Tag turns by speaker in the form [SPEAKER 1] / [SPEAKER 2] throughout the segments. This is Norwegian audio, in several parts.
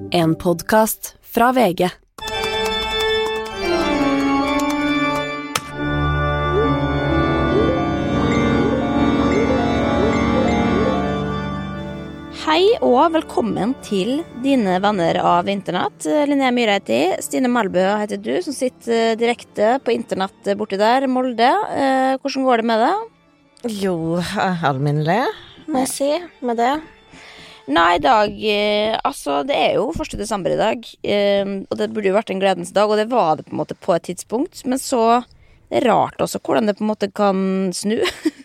[SPEAKER 1] En podcast fra VG.
[SPEAKER 2] Hei og velkommen til dine venner av internett. Linnea Myhre heter jeg, Stine Melbø heter du, som sitter direkte på internett borti der, Molde. Hvordan går det med det?
[SPEAKER 3] Jo, alminnelig, må jeg si, med det.
[SPEAKER 2] Nei, i dag, altså det er jo 1. desember i dag, og det burde jo vært en gledens dag, og det var det på en måte på et tidspunkt, men så det er rart også hvordan det på en måte kan snu.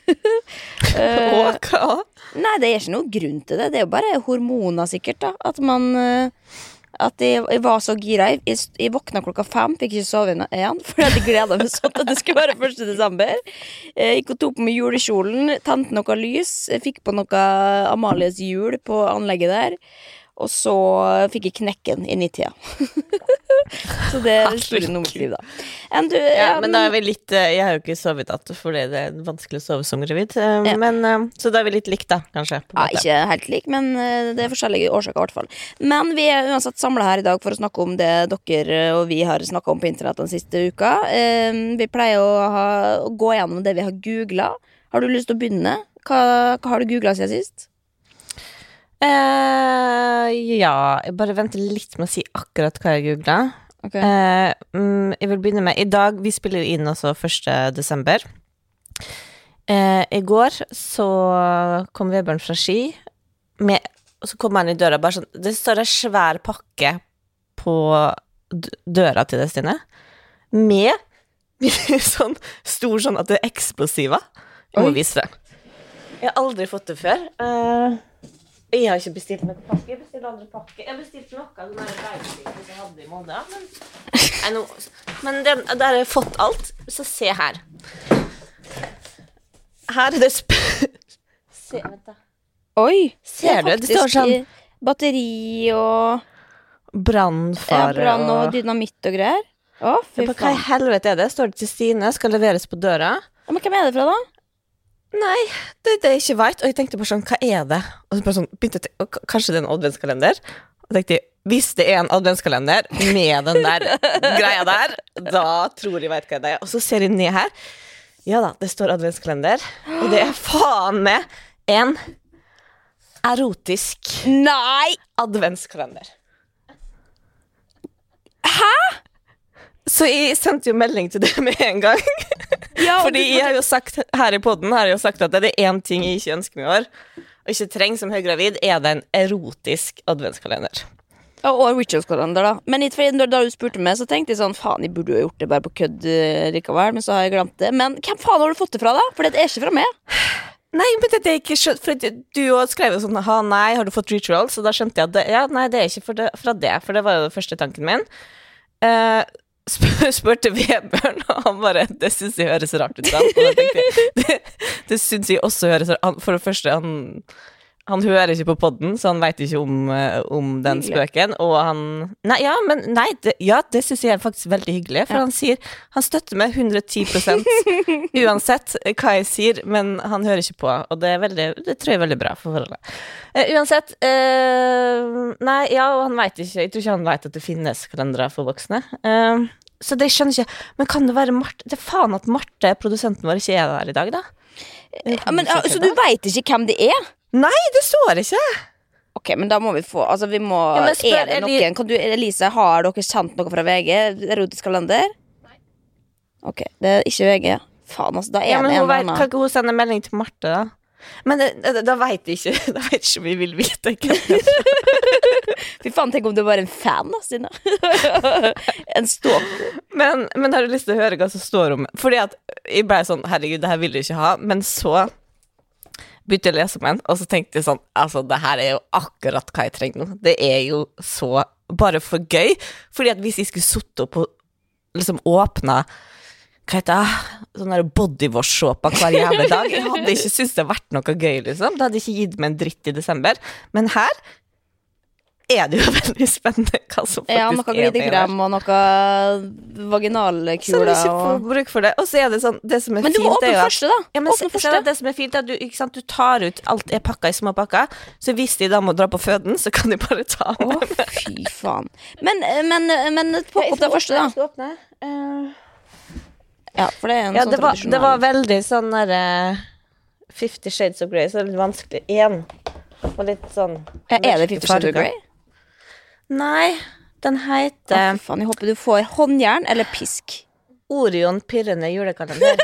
[SPEAKER 3] Og hva?
[SPEAKER 2] Nei, det er ikke noe grunn til det. Det er jo bare hormoner sikkert da. At jeg var så gira. Jeg våkna klokka 5, fikk ikke sove igjen, for jeg hadde gledet meg sånn at det skulle være 1. desember. Jeg gikk og tok på meg julekjolen, tente noe lys, jeg fikk på noe Amalies jul på anlegget der, og så fikk jeg knekken i 9-tida. Så det er historien om mitt liv da.
[SPEAKER 3] Men da er vi litt, jeg har jo ikke sovet natt, for det er vanskelig å sove som gravid, men så da er vi litt likt da, kanskje.
[SPEAKER 2] Ja, ikke helt lik, men det er forskjellige årsaker i hvert fall. Men vi er uansett samlet her i dag for å snakke om det dere og vi har snakket om på internett den siste uka. Vi pleier å gå gjennom det vi har googlet. Har du lyst til å begynne? Hva har du googlet siden sist?
[SPEAKER 3] Ja, jeg bare venter litt med å si akkurat hva jeg googlet.
[SPEAKER 2] Okay.
[SPEAKER 3] Jeg vil begynne med, i dag, vi spiller inn også 1. desember. I går så kom Vebjørn fra Ski, og så kom han i døra, bare sånn, det står en svær pakke på døra til det, Stine, med sånn stor sånn at det er eksplosiva. Jeg må vise det. Jeg har aldri fått det før. Jeg har ikke bestilt noen pakke. Jeg bestilte andre pakke. Jeg bestilte noe av den der veistillen jeg hadde i Molde. Men der har jeg fått alt. Så se her. Her er det se, vent da.
[SPEAKER 2] Oi!
[SPEAKER 3] Ser du? Det står sånn
[SPEAKER 2] batteri og
[SPEAKER 3] brannfare
[SPEAKER 2] brann og dynamitt og greier. Å, fy faen.
[SPEAKER 3] Hva i helvete er det? Står det til Stine? Skal leveres på døra?
[SPEAKER 2] Ja, men hvem er det fra da?
[SPEAKER 3] Nei, det jeg ikke vet. Og jeg tenkte bare sånn, hva er det? Og så bare sånn, begynte jeg å tenke, kanskje det er en adventskalender? Og tenkte jeg, hvis det er en adventskalender med den der greia der, da tror jeg vet hva det er. Og så ser jeg ned her. Ja da, det står adventskalender. Og det er faen med en erotisk adventskalender.
[SPEAKER 2] Hæ?
[SPEAKER 3] Så jeg sendte jo melding til det med en gang. Ja, fordi jeg har jo sagt her i podden har jeg jo sagt at det er en ting jeg ikke ønsker meg i år, og ikke trenger som høygravid, er det en erotisk adventskalender.
[SPEAKER 2] Ja, og rituals-kalender da. Men da du spurte meg, så tenkte jeg sånn, faen, jeg burde jo gjort det bare på kødd likevel, men så har jeg glemt det. Men hvem faen har du fått det fra da? For det er ikke fra meg.
[SPEAKER 3] Nei, men det er ikke skjønt, for du skrev jo sånn, nei, har du fått rituals? Og da skjønte jeg at det er ikke fra det, for det var jo den første tanken min. Spurte Vebjørn, og han bare, det synes jeg høres rart ut, og da tenkte jeg, det synes jeg også høres rart. For det første, han hører ikke på podden, så han vet ikke om den spøken, og det synes jeg er faktisk veldig hyggelig, for han sier, han støtter meg 110% uansett hva jeg sier, men han hører ikke på, og det tror jeg er veldig bra for forholdet. Uansett, og han vet ikke, jeg tror ikke han vet at det finnes kalendere for voksne, så det skjønner jeg ikke, men kan det være Marte, det er faen at Marte, produsenten vår, ikke er der i dag da?
[SPEAKER 2] Så du vet ikke hvem det er?
[SPEAKER 3] Nei, det står ikke.
[SPEAKER 2] Ok, men da må vi få, altså vi må, er det noen, kan du, Elise, har dere sendt noe fra VG, erotisk kalender? Nei. Ok, det er ikke VG. Faen, altså, da er det en annen.
[SPEAKER 3] Kan ikke hun sende melding til Marte da? Men da vet jeg ikke om vi vil vite
[SPEAKER 2] Fy faen, tenk om du var en fan da, Stine. En stalker.
[SPEAKER 3] Men har du lyst til å høre hva som står om? Fordi at jeg ble sånn, herregud, det her vil du ikke ha, men så begynte jeg å lese om en, og så tenkte jeg sånn, altså, det her er jo akkurat hva jeg trenger nå. Det er jo så bare for gøy, fordi at hvis jeg skulle sitte opp og liksom åpne, hva heter det, sånn der bodywash-såpa hver jævlig dag, jeg hadde ikke syntes det hadde vært noe gøy, liksom. Det hadde ikke gitt meg en dritt i desember, men her, er det jo veldig spennende hva som faktisk
[SPEAKER 2] noe glidekrem og noe vaginalkuler.
[SPEAKER 3] Så du ikke får bruk for det. Og så er det sånn, det som er
[SPEAKER 2] men du
[SPEAKER 3] fint,
[SPEAKER 2] må åpne første, da.
[SPEAKER 3] Ja, men
[SPEAKER 2] åpne første.
[SPEAKER 3] det som er fint, er at du, ikke sant, du tar ut alt er pakka i små pakker, så hvis de da må dra på føden, så kan de bare ta med.
[SPEAKER 2] Fy faen. Men plukk opp det første, da.
[SPEAKER 3] Jeg skal åpne.
[SPEAKER 2] Ja, for det er en sånn tradisjonell.
[SPEAKER 3] Det var veldig sånn der 50 Shades of Grey, så det er litt vanskelig. En. Og litt sånn
[SPEAKER 2] er det 50 Shades of Grey?
[SPEAKER 3] Nei, den heter
[SPEAKER 2] faen, jeg håper du får håndjern eller pisk.
[SPEAKER 3] Orion pirrende julekalender.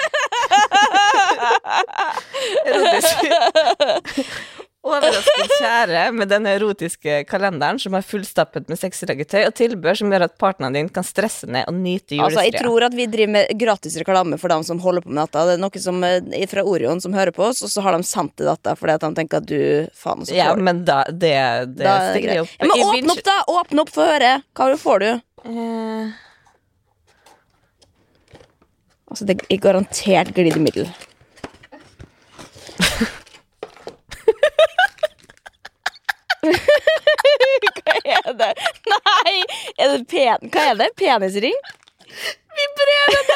[SPEAKER 3] Erotisk. Overraskende kjære med denne erotiske kalenderen som er fullstappet med sexlegetøy og tilbør som gjør at partneren din kan stresse ned og nyte julestria.
[SPEAKER 2] Altså, jeg tror at vi driver med gratis reklame for dem som holder på med dette. Det er noe som fra Orion som hører på oss, og så har de sendt til dette fordi at de tenker at du, faen, så får du.
[SPEAKER 3] Ja, men da, det stikker jeg opp.
[SPEAKER 2] Ja, men åpne opp da, åpne opp for å høre. Hva får du? Altså, det er garantert glidemiddel. Hva er det? Nei, er det hva er det? Penisring?
[SPEAKER 3] Vibrerende!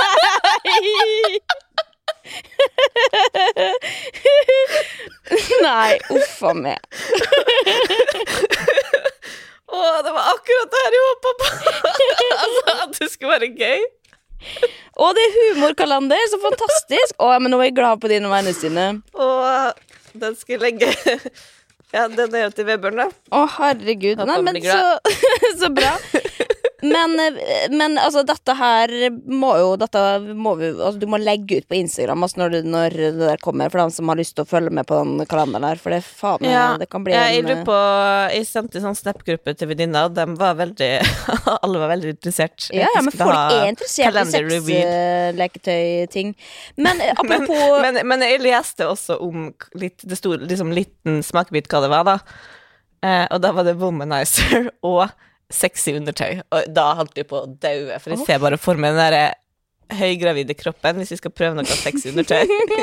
[SPEAKER 2] Nei. Nei, uffa meg.
[SPEAKER 3] Det var akkurat det her jeg håpet på. Altså, at det skulle være gøy.
[SPEAKER 2] Det er humorkalender, så fantastisk. Men nå er jeg glad på dine vegne, Stine.
[SPEAKER 3] Den skal jeg legge. Ja, den er jo til Vebjørn, da.
[SPEAKER 2] Herregud. Nei, men så bra. Men altså, dette må vi, altså, du må legge ut på Instagram altså, når det der kommer, for dem som har lyst til å følge med på den kalenderen der, for det faen det kan bli
[SPEAKER 3] jeg lurer på, jeg sendte sånn snap-gruppe til venninna, og de var veldig alle var veldig interessert.
[SPEAKER 2] Ja, men folk er interessert i sexleketøy-ting. Men apropos
[SPEAKER 3] men jeg leste også om litt, det stod liksom liten smakebit hva det var da, og da var det womanizer og sexy undertøy, og da holdt jeg på å daue, for jeg ser bare for meg den der høygravide kroppen, hvis vi skal prøve noe sexy undertøy.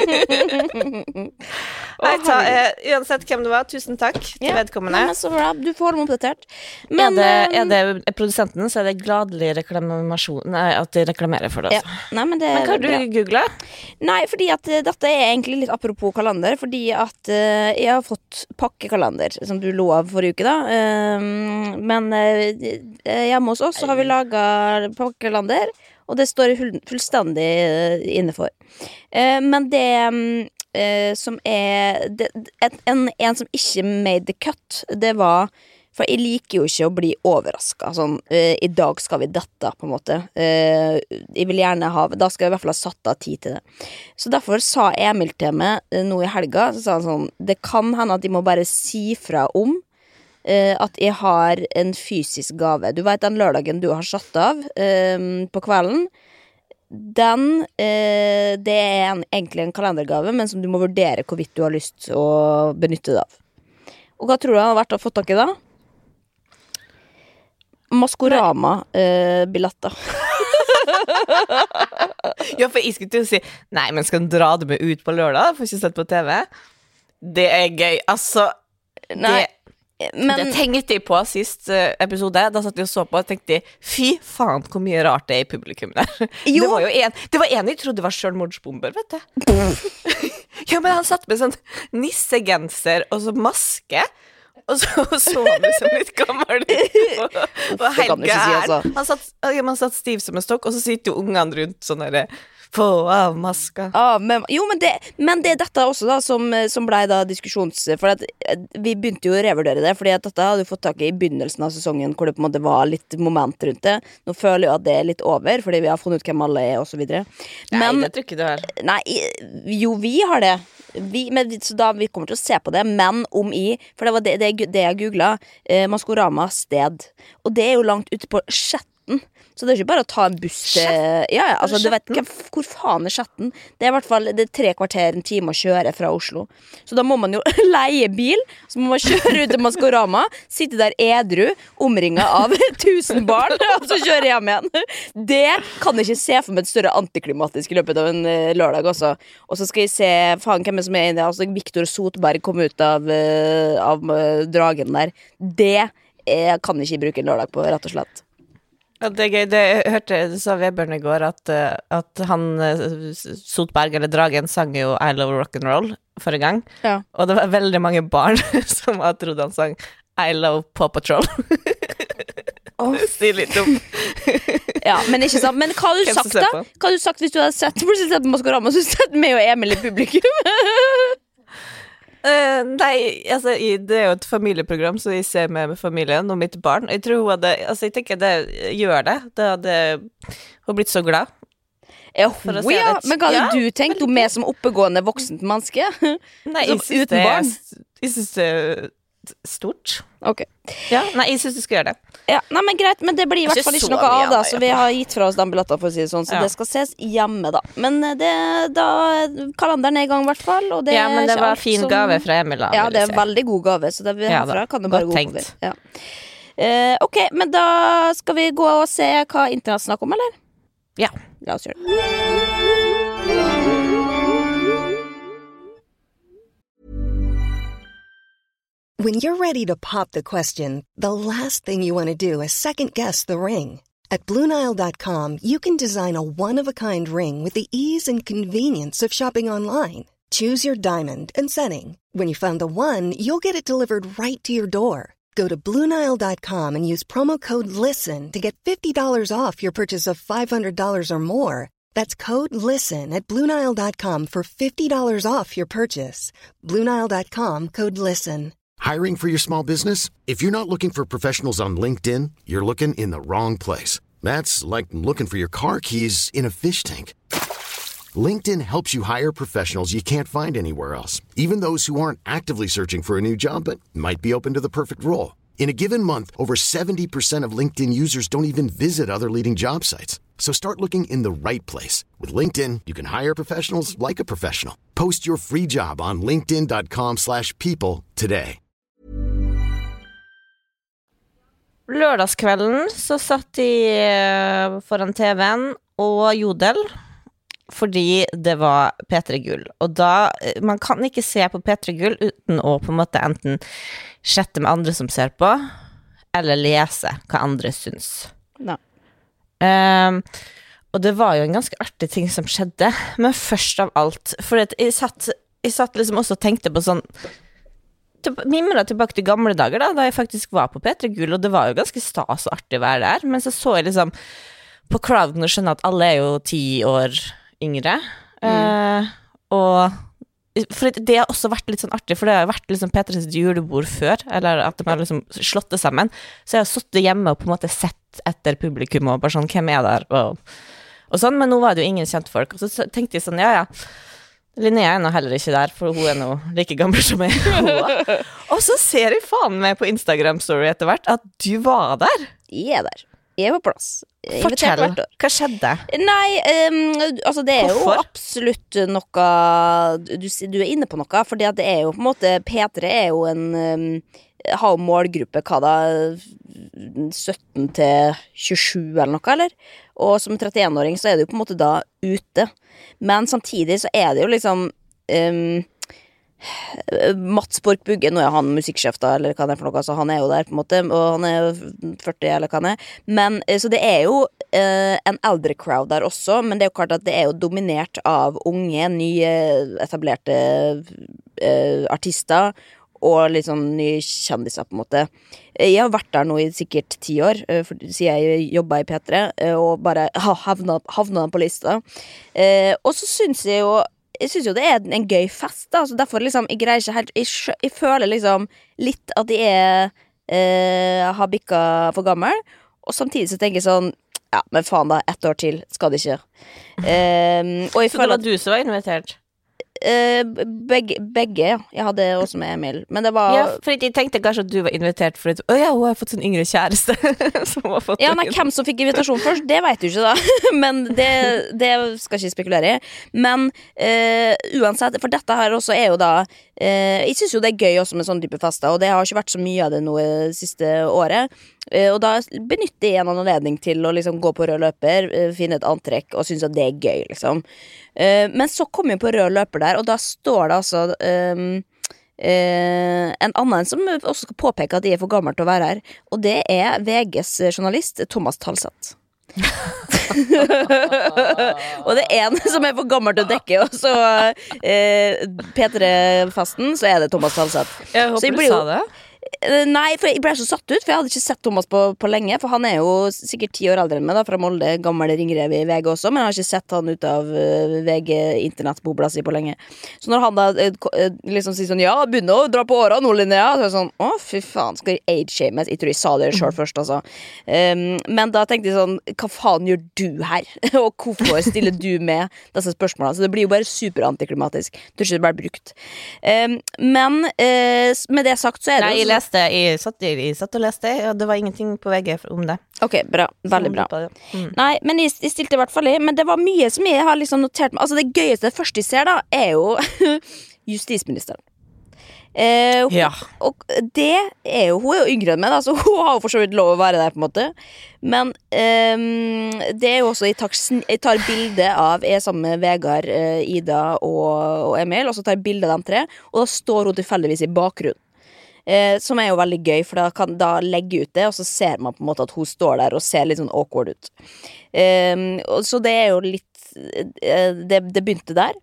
[SPEAKER 3] Uansett hvem det var, tusen takk til vedkommende.
[SPEAKER 2] Ja, så bra, du får dem oppdatert. Men,
[SPEAKER 3] er det produsenten, så er det gladelig reklamasjon, at de reklamerer for det også.
[SPEAKER 2] Ja. Nei, men
[SPEAKER 3] hva har du googlet?
[SPEAKER 2] Nei, fordi at dette er egentlig litt apropos kalender, fordi at jeg har fått pakkekalender, som du lo av forrige uke da, men hjemme hos oss så har vi laget pakkekalender, og det står jeg fullstendig inne for. Men det som er en som ikke made the cut, det var, for jeg liker jo ikke å bli overrasket sånn, i dag skal vi dette på en måte, jeg vil gjerne da skal jeg i hvert fall ha satt av tid til det, så derfor sa Emil til meg nå i helga, så sa han sånn, det kan hende at de må bare si fra om at jeg har en fysisk gave. Du vet den lørdagen du har satt av på kvelden, det er egentlig en kalendergave, men som du må vurdere hvorvidt du har lyst å benytte det av. Og hva tror du han har vært å få tak i da? Maskorama-billetter.
[SPEAKER 3] Ja, for jeg skulle til å si nei, men skal du dra det med ut på lørdag? Får ikke sett på TV. Det er gøy, altså.
[SPEAKER 2] Nei. Men
[SPEAKER 3] det tenkte jeg på sist episode. Da satt jeg og så på og tenkte fy faen hvor mye rart det er i publikum der. Det var jo det var en jeg trodde var selvmordsbomber, vet du. Ja, men han satt med sånn nissegenser og så maske, og så han liksom litt gammel og helt gær. Han satt stiv som en stokk, og så sitter jo ungene rundt sånn der få av maska.
[SPEAKER 2] Men det er dette også da som ble da for at vi begynte jo å revurdere det, fordi at dette hadde vi fått tak i begynnelsen av sesongen, hvor det på en måte var litt moment rundt det. Nå føler jeg at det er litt over, fordi vi har funnet ut hvem alle er og så videre.
[SPEAKER 3] Nei, det tror ikke du har.
[SPEAKER 2] Nei, jo, vi har det. Så da vi kommer til å se på det, men for det var det jeg googlet, Maskorama sted, og det er jo langt ute på Skjetten. Så det er ikke bare å ta en buss til altså, du vet hvor faen er Skjetten. Det er i hvert fall 3 kvarter, en time å kjøre fra Oslo. Så da må man jo leie bil, så må man kjøre ut til Maskorama, sitte der edru, omringet av 1000 barn, og så kjøre hjem igjen. Det kan jeg ikke se for meg et større antiklimatisk i løpet av en lørdag også. Og så skal jeg se faen hvem som er inne. Altså, Victor Sotberg kom ut av dragen der. Det jeg kan ikke bruke en lørdag på, rett og slett.
[SPEAKER 3] Ja, det gøy, jeg hørte, det sa Vebjørn I går, at han, Sotberg, eller Dragen, sang jo I Love Rock'n'Roll forrige gang, og det var veldig mange barn som har trodd han sang I Love Paw Patrol. Sier litt om.
[SPEAKER 2] Ja, men ikke sant. Men hva hadde du sagt da? Hva hadde du sagt hvis du hadde sett på Maskorama, så sett meg og Emil I publikum?
[SPEAKER 3] Nei, altså, det jo et familieprogram, så jeg ser med familien og mitt barn. Jeg tror hun hadde, altså, jeg tenker det gjør det. Det hadde hun blitt så glad.
[SPEAKER 2] Ja, men hva hadde du tenkt om meg som oppegående voksent menneske?
[SPEAKER 3] Nei, jeg synes det stort.
[SPEAKER 2] Ok.
[SPEAKER 3] Ja, nei, jeg synes du skal gjøre det.
[SPEAKER 2] Ja, nei, men greit, men det blir I hvert fall ikke noe av da, så vi har gitt fra oss den billetten for å si det sånn, så det skal ses hjemme da. Men kalenderen I gang I hvert fall, og det
[SPEAKER 3] men det var fin gave fra Emil da.
[SPEAKER 2] Ja, det veldig god gave, så det herfra kan det bare gå over. Ja. Ok, men da skal vi gå og se hva internett snakker om, eller?
[SPEAKER 3] Ja.
[SPEAKER 2] La oss gjøre det.
[SPEAKER 4] When you're ready to pop the question, the last thing you want to do is second-guess the ring. At BlueNile.com, you can design a one-of-a-kind ring with the ease and convenience of shopping online. Choose your diamond and setting. When you find the one, you'll get it delivered right to your door. Go to BlueNile.com and use promo code LISTEN to get $50 off your purchase of $500 or more. That's code LISTEN at BlueNile.com for $50 off your purchase. BlueNile.com, code LISTEN.
[SPEAKER 5] Hiring for your small business? If you're not looking for professionals on LinkedIn, you're looking in the wrong place. That's like looking for your car keys in a fish tank. LinkedIn helps you hire professionals you can't find anywhere else, even those who aren't actively searching for a new job but might be open to the perfect role. In a given month, over 70% of LinkedIn users don't even visit other leading job sites. So start looking in the right place. With LinkedIn, you can hire professionals like a professional. Post your free job on linkedin.com/people today.
[SPEAKER 3] Lørdagskvelden så satt de foran TV-en og Jodel, fordi det var P3 Gull. Og da, man kan ikke se på P3 Gull uten å på en måte enten chatte med andre som ser på, eller lese hva andre syns.
[SPEAKER 2] Nei.
[SPEAKER 3] Og det var jo en ganske artig ting som skjedde, men først av alt, for jeg satt liksom også og tenkte på sånn, mimret tilbake til gamle dager da jeg faktisk var på P3 Gull, og det var jo ganske stas og artig å være der, men så jeg liksom på crowden og skjønne at alle jo 10 år yngre, og for det har også vært litt sånn artig, for det har vært liksom P3 sitt julebord før, eller at de har liksom slått det sammen, så jeg har suttet hjemme og på en måte sett etter publikum og bare sånn, hvem der, og sånn, men nå var det jo ingen kjent folk, og så tenkte jeg sånn, ja, Linnea nå heller ikke der, for hun nå like gammel som jeg. Og så ser jeg faen meg på Instagram-story etter hvert at du var der.
[SPEAKER 2] Jeg der. Jeg var på plass.
[SPEAKER 3] Fortell, hva skjedde?
[SPEAKER 2] Nei, altså det jo absolutt noe du inne på noe, fordi at det jo på en måte P3 jo en har jo målgruppe hva da 17 til 27 eller noe, eller? Og som 31-åring så det jo på en måte da ute. Men samtidig så det jo liksom Mats Borch Bugge, nå han musikksjef da, eller hva det for noe, så han jo der på en måte, og han jo 40 eller hva han men så det jo en eldre crowd der også, men det jo klart at det jo dominert av unge, nye etablerte artister og litt sånn nye kjendiser på en måte. Jeg har vært der nå i sikkert 10 år, siden jeg jobbet i P3, og bare havnet på lista. Og så synes jo det en gøy fest da, så derfor liksom, jeg greier ikke helt, jeg føler liksom litt at jeg har bikket for gammel, og samtidig så tenker jeg sånn, ja, men faen da, 1 år til skal det ikke. Og jeg
[SPEAKER 3] så
[SPEAKER 2] føler
[SPEAKER 3] det var du som var invitert?
[SPEAKER 2] Begge, ja. Jeg hadde også med Emil, men det var...
[SPEAKER 3] Ja, for jeg tenkte kanskje at du var invitert for hun har fått sin yngre kjæreste som har fått...
[SPEAKER 2] Ja, nei, hvem som fikk invitasjon først, det vet du ikke da. Men det skal ikke spekulere i. Men uansett, for dette her også jo da jeg synes jo det gøy også med sånne type fester, og det har ikke vært så mye av det nå siste året, og da benytter jeg en anledning til å liksom gå på rød løper, finne et antrekk og synes at det gøy liksom. Men så kom jeg på rød løper der, og da står det altså En annen som også skal påpeke at de for gammel til å være her, og det VGs journalist Thomas Talseth. Og det en som for gammel til å dekke, og så P3-fasten, så det Thomas Talseth.
[SPEAKER 3] Jeg håper du sa det.
[SPEAKER 2] Nei, for jeg ble så satt ut, for jeg hadde ikke sett Thomas på lenge. For han jo sikkert 10 år eldre enn meg da, fra Molde, gammel ringrev i VG også. Men jeg har ikke sett han ut av VG-internettbobla si på lenge. Så når han da liksom sier sånn, ja, begynner å dra på åra nå, Linnea, så sånn, å fy faen, skal jeg age-shames? Jeg tror jeg sa det selv først, altså. Men da tenkte jeg sånn, hva faen gjør du her? Og hvorfor stiller du med disse spørsmålene? Så det blir jo bare super antiklimatisk. Tror ikke det ble brukt. Men med det sagt så det
[SPEAKER 3] Nei, jeg satt og leste, og det var ingenting på VG om det.
[SPEAKER 2] Ok, bra, veldig bra. Nei, men jeg stilte I hvert fall I. Men det var mye som jeg har liksom notert meg. Altså det gøyeste, det første jeg ser da, jo justisministeren.
[SPEAKER 3] Ja.
[SPEAKER 2] Og det jo, hun jo yngre enn meg da, så hun har jo for så vidt lov å være der på en måte. Men det jo også, jeg tar bilde av sammen med Vegard, Ida og Emil, og så tar jeg bilde av dem 3, og da står hun tilfeldigvis I bakgrunnen. Som jo veldig gøy, for da kan da legge ut det, og så ser man på en måte at hun står der og ser litt sånn awkward ut. Så det jo litt det begynte der.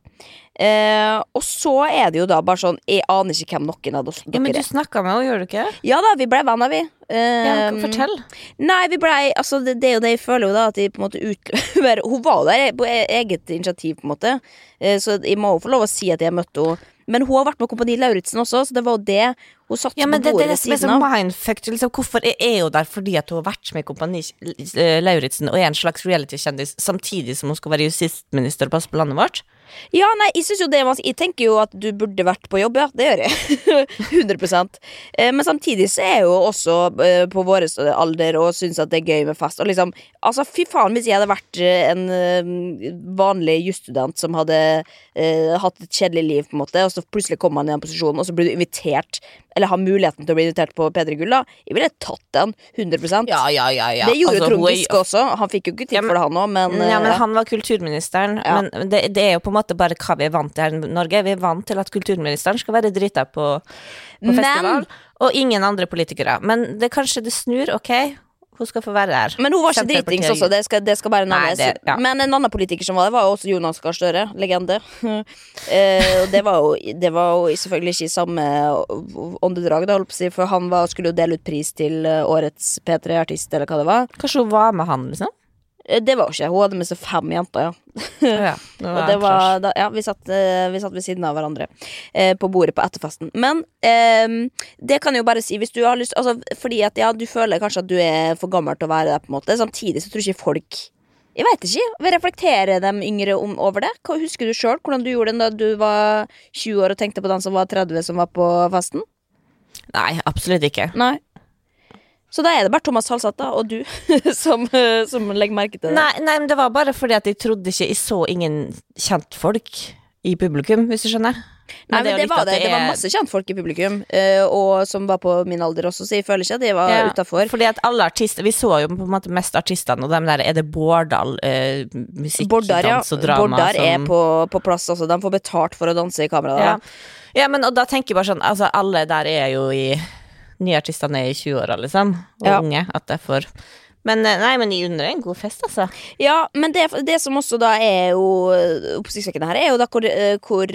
[SPEAKER 2] Og så det jo da bare sånn, jeg aner ikke hvem noen av dere
[SPEAKER 3] Ja, men du snakket med henne, gjør du ikke?
[SPEAKER 2] Ja da, vi ble venner, vi.
[SPEAKER 3] Ja, fortell.
[SPEAKER 2] Nei, vi ble, altså det jo det jeg føler jo da, at de på en måte utlever. Hun var der på eget initiativ på en måte, så jeg må jo få lov å si at jeg møtte henne. Men hun har vært med Kompani Lauritzen også, så det var jo det hun satt
[SPEAKER 3] ja,
[SPEAKER 2] på bordet
[SPEAKER 3] det
[SPEAKER 2] ved siden
[SPEAKER 3] så
[SPEAKER 2] av.
[SPEAKER 3] mindfuck, liksom, hvorfor jo der fordi at hun har vært med Kompani Lauritzen og en slags reality-kjendis samtidig som hun skal være justisminister og passe på landet vårt?
[SPEAKER 2] Ja, nei, jeg synes jo det jeg tenker jo at du burde vært på jobb, ja, det gjør jeg 100%. Men samtidig så jo også på vår alder og synes at det gøy med fest og liksom, altså fy faen hvis jeg hadde vært en vanlig jusstudent som hadde hatt et kjedelig liv på en måte, og så plutselig kommer man I den posisjonen og så blir du invitert eller har muligheten til å bli invitert på P3 Gull da, jeg ville tatt den 100%.
[SPEAKER 3] Ja.
[SPEAKER 2] Det gjorde altså, Trond Giske også, han fikk jo ikke tid for det han også, men
[SPEAKER 3] ja, men han var kulturministeren, men det jo på en måte bare hva vi vant til her I Norge. Vi vant til at kulturministeren skal være drita på festival, og ingen andre politikere. Men kanskje det snur, ok? Hun skal få være der.
[SPEAKER 2] Men hun var ikke dritings også, det skal bare nevnes.
[SPEAKER 3] Ja.
[SPEAKER 2] Men en annen politiker som var det, var jo også Jonas Gahr Støre, legende. Og det var jo selvfølgelig ikke I samme åndedrag, da, holdt på å si, for han skulle jo dele ut pris til årets P3-artist, eller hva det var.
[SPEAKER 3] Kanskje hun var med han, liksom?
[SPEAKER 2] Det var jo ikke, hun hadde med seg 5 jenter, ja.
[SPEAKER 3] Ja,
[SPEAKER 2] det var da, ja, vi satt ved siden av hverandre på bordet på etterfesten. Men det kan jeg jo bare si, hvis du har lyst, altså, fordi at ja, du føler kanskje at du for gammel til å være der på en måte, samtidig så tror ikke folk, jeg vet ikke, vil reflektere dem yngre over det. Hva husker du selv, hvordan du gjorde det da du var 20 år og tenkte på den som var 30 som var på festen?
[SPEAKER 3] Nei, absolutt ikke.
[SPEAKER 2] Nei. Så da det bare Thomas Talseth da, og du som legger merke til det.
[SPEAKER 3] Nei, men det var bare fordi at jeg trodde ikke jeg så ingen kjent folk I publikum, hvis du skjønner.
[SPEAKER 2] Nei, men det var masse kjent folk I publikum, og som var på min alder også, så jeg føler ikke at de var utenfor.
[SPEAKER 3] Fordi at alle artister, vi så jo på en måte mest artistene, og dem der, det Bårdal, musikk, dans og drama.
[SPEAKER 2] Bårdal på plass også, de får betalt for å danse I kamera da.
[SPEAKER 3] Ja, men og da tenker jeg bare sånn, altså alle der jo I nye artistene I 20-åra, liksom, og unge, at det får... Men nei, men I under en god fest, altså.
[SPEAKER 2] Ja, men det som også da jo oppsiktsvekkende her, jo da hvor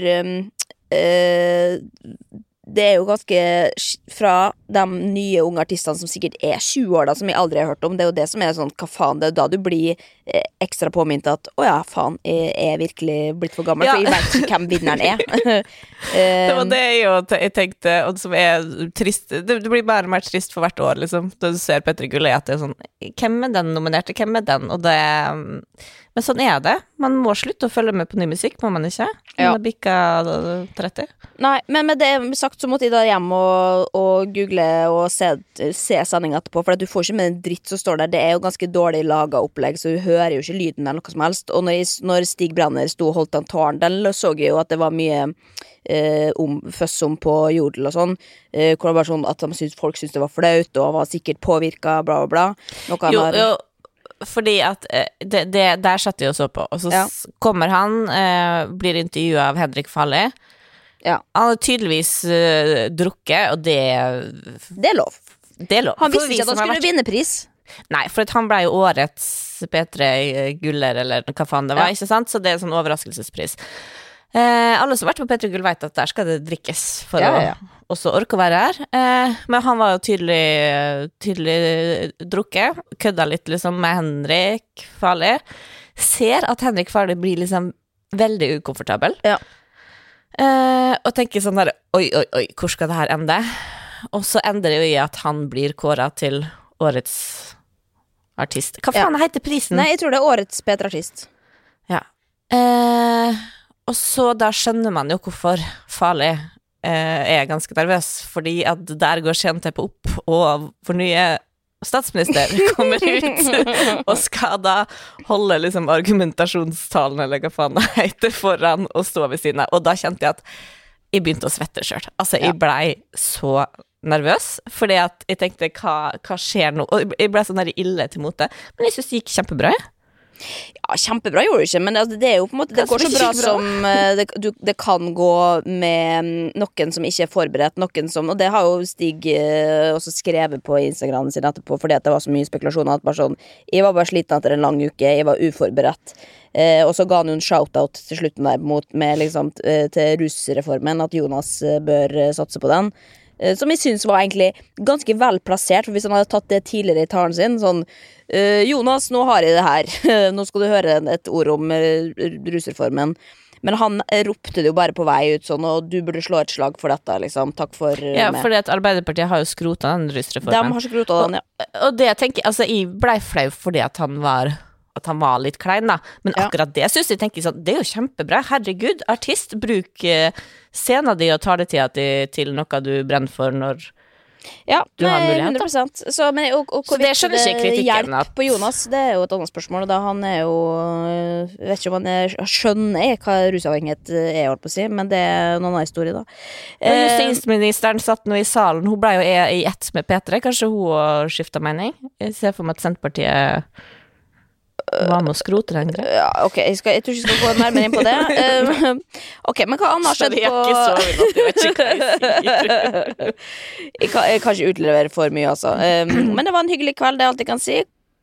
[SPEAKER 2] det jo ganske fra de nye unge artistene som sikkert 20 år da, som jeg aldri har hørt om, det jo det som sånn, hva faen, det jo da du blir ekstra påminnet at, åja, faen, jeg virkelig blitt for gammel, for jeg vet ikke hvem vinneren
[SPEAKER 3] det var det jeg tenkte, og som trist, det blir bare mer trist for hvert år, liksom, da du ser P3 Gull, at det sånn, hvem den nominerte, hvem den, og det... Men sånn det. Man må slutte å følge med på ny musikk, må man ikke? Man har bikket 30.
[SPEAKER 2] Nei, men med det sagt så måtte jeg da hjem og google og se sendingen etterpå, for at du får ikke med en dritt som står der. Det jo ganske dårlig laget opplegg, så du hører jo ikke lyden eller noe som helst. Og når Stig Brenner sto og holdt den tårn, den så jeg jo at det var mye føss om på Jodel og sånn, hvor det var sånn at folk syntes det var flaut, og var sikkert påvirket, bla bla bla.
[SPEAKER 3] Jo. Fordi at der satt jeg og så på, og så kommer han, blir intervjuet av Henrik Farley,
[SPEAKER 2] Ja.
[SPEAKER 3] Han har tydeligvis drukket, og det
[SPEAKER 2] Det er lov. Han visste ikke at han skulle vinne pris.
[SPEAKER 3] Nei, for at han ble jo årets P3-guller, eller hva faen det var, ikke sant? Så det er sånn overraskelsespris. Alle som har vært på P3 Gull vet at der skal det drikkes for å også orke å være her. Men han var jo tydelig drukket, kødda litt liksom med Henrik Farley. Ser at Henrik Farley blir liksom veldig ukomfortabel.
[SPEAKER 2] Ja.
[SPEAKER 3] Og tenker sånn der, oi, hvor skal det her ende? Og så ender det jo i at han blir kåret til årets artist. Hva faen heter prisen?
[SPEAKER 2] Nei, jeg tror det er årets P3-artist.
[SPEAKER 3] Ja. Og så da skjønner man jo hvorfor Farley er ganske nervøs, fordi at der går skjenteppet opp, og vår nye statsminister kommer ut og skal da holde liksom argumentasjonstalen, eller hva faen det heter, foran og stå ved siden av. Og da kjente jeg at jeg begynte å svette selv. Altså, jeg ble så nervøs, fordi at jeg tenkte, hva skjer nå? Og jeg ble sånn der ille til mote. Men jeg synes det gikk kjempebra,
[SPEAKER 2] Ja, kjempebra gjorde det ikke, men det er jo på en måte det går så bra som det kan gå med noen som ikke er forberedt, noen som, og det har jo Stig også skrevet på Instagramen sin etterpå, fordi at det var så mye spekulasjoner at bare sånn, jeg var bare sliten etter en lang uke, jeg var uforberedt, og så ga han jo en shoutout til slutten der med liksom til rusreformen, at Jonas bør satse på den. Som jeg synes var egentlig ganske vel plassert, for hvis han hadde tatt det tidligere i talen sin, sånn Jonas, nå har jeg det her, nå skal du høre et ord om rusreformen, men han ropte det jo bare på vei ut sånn, og du burde slå et slag for dette, liksom, takk for
[SPEAKER 3] meg. Fordi at Arbeiderpartiet har jo skrotet den rusreformen.
[SPEAKER 2] De har skrotet den, ja.
[SPEAKER 3] Og det jeg tenker, altså jeg ble flau fordi at han var litt klein da, men akkurat det synes jeg tenker sånn, det er jo kjempebra, herregud, artist, bruk scenen din og taletida til noe du brenner for når du har mulighet.
[SPEAKER 2] 100%. Så, men,
[SPEAKER 3] så det skjønner ikke kritikken.
[SPEAKER 2] Hjelp på Jonas, det er jo et annet spørsmål, da han er jo, jeg vet ikke om han skjønner hva rusavhengighet er, holdt på å si, men det er noen annen historie da.
[SPEAKER 3] Justisministeren satt nå i salen, hun ble jo i ett med P3, kanskje hun skiftet mening? Jeg ser for meg at Senterpartiet var med å skrote den greia.
[SPEAKER 2] Ja, ok, jeg tror ikke jeg skal gå nærmere inn på det. Ok, men hva annet har skjedd på...
[SPEAKER 3] Jeg vet ikke hva jeg sier.
[SPEAKER 2] Jeg kan ikke utlevere for mye, altså. Men det var en hyggelig kveld, det er alt jeg kan si.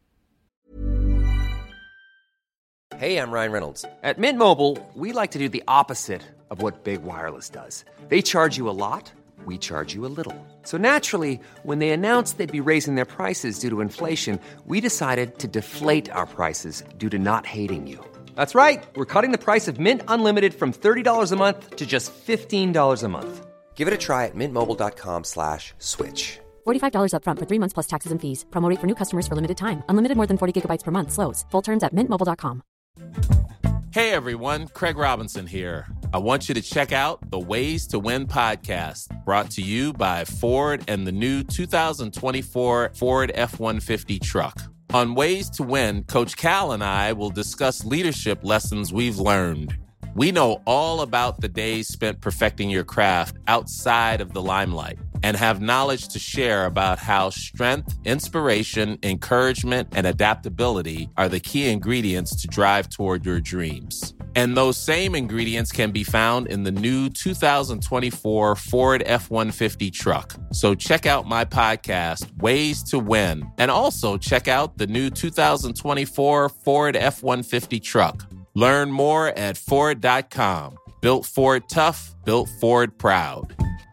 [SPEAKER 6] Hey, I'm Ryan Reynolds. At Mint Mobile, we like to do the opposite of what Big Wireless does. They charge you a lot. We charge you a little. So naturally, when they announced they'd be raising their prices due to inflation, we decided to deflate our prices due to not hating you. That's right. We're cutting the price of Mint Unlimited from $30 a month to just $15 a month. Give it a try at mintmobile.com/switch.
[SPEAKER 7] $45 up front for 3 months plus taxes and fees. Promo rate for new customers for limited time. Unlimited more than 40 gigabytes per month. Slows full terms at mintmobile.com.
[SPEAKER 8] Hey everyone, Craig Robinson here. I want you to check out the Ways to Win podcast, brought to you by Ford and the new 2024 Ford F-150 truck. On Ways to Win, Coach Cal and I will discuss leadership lessons we've learned. We know all about the days spent perfecting your craft outside of the limelight and have knowledge to share about how strength, inspiration, encouragement, and adaptability are the key ingredients to drive toward your dreams. And those same ingredients can be found in the new 2024 Ford F-150 truck. So check out my podcast, Ways to Win, and also check out the new 2024 Ford F-150 truck. Learn more at Ford.com. Built Ford tough, built Ford proud.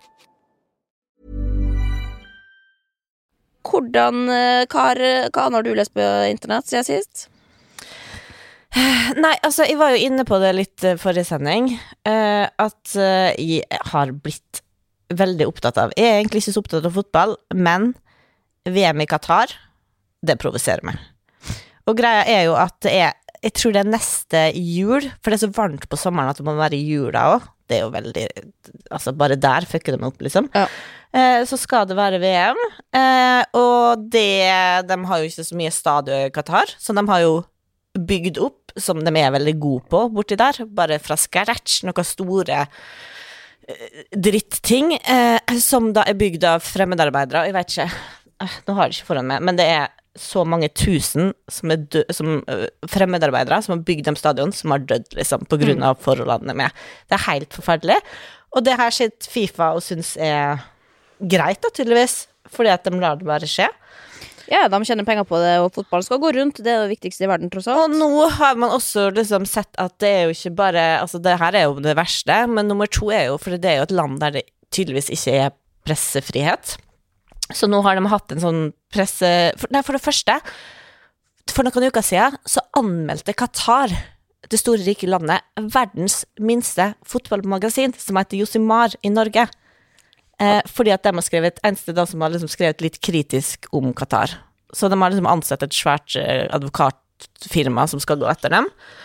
[SPEAKER 2] Hva har du lest på internett siden sist?
[SPEAKER 3] Nei, altså, jeg var jo inne på det litt forrige sending, at jeg har blitt veldig opptatt av, jeg er egentlig ikke så opptatt av fotball, men VM i Qatar, det provoserer meg. Og greia er jo at jeg tror det er neste jul, for det er så varmt på sommeren at det må være jula også. Det er jo veldig, altså bare der fucker de opp liksom. Ja. Så skal det være VM, og de har jo ikke så mye stadion i Qatar, så de har jo bygd opp, som de er veldig gode på borti der, bare fra scratch, noen store drittting, som da er bygd av fremmedarbeidere, jeg vet ikke, nå har jeg ikke foran meg, men det er så mange tusen som fremmedarbeidere som har bygd dem stadion, som har dødd liksom, på grunn av forholdene med. Det er helt forferdelig. Og det her sitter FIFA og synes greit da, tydeligvis, fordi at de lar det bare skje.
[SPEAKER 2] Ja, de tjener penger på det, og fotball skal gå rundt. Det det viktigste i verden, tross alt.
[SPEAKER 3] Og nå har man også liksom sett at det jo ikke bare, altså det her jo det verste, men nummer 2 jo, for det jo et land der det tydeligvis ikke pressefrihet. Så nå har de hatt en sånn for det første, for noen uker siden, så anmeldte Qatar, det store rike landet, verdens minste fotballmagasin, som heter Josimar i Norge. Fordi at de har skrevet, eneste da som har liksom skrevet litt kritisk om Qatar. Så de har liksom ansett et svært advokatfirma som skal gå etter dem.